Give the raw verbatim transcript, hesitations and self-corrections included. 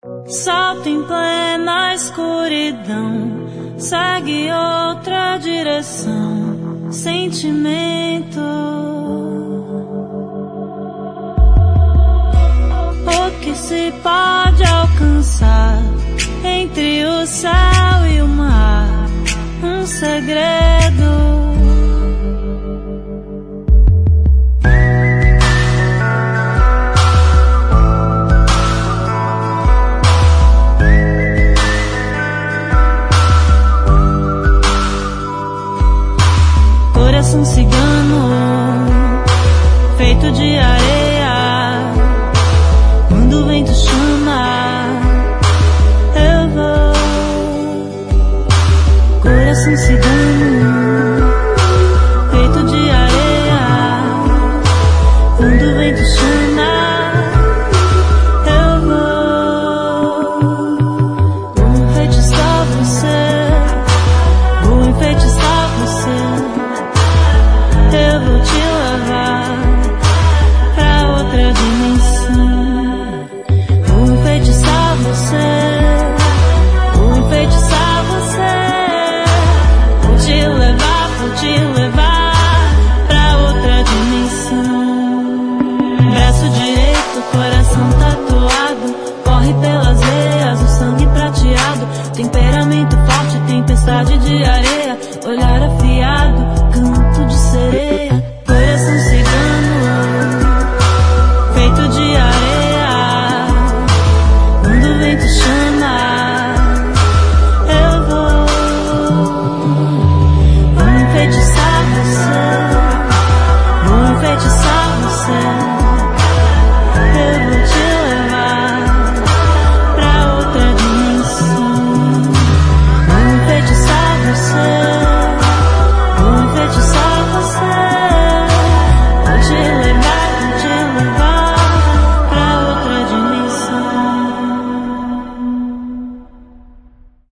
Salto em plena escuridão, segue outra direção, sentimento. O que se pode alcançar entre o céu e o mar? Um segredo. Coração cigano, feito de areia. Quando o vento chama, eu vou. Coração cigano, feito de areia. Quando o vento chama, eu vou. Vou enfeitiçar você, vou enfeitiçar você. Eu vou te levar pra outra dimensão. Vou enfeitiçar você, vou enfeitiçar você. Vou te levar, vou te levar pra outra dimensão. Braço direito, coração tatuado, corre pelas veias, o sangue prateado. Temperamento forte, tempestade de areia, olhar afiado, canto de sereia. Coração cigano, feito de areia. Quando o vento chama,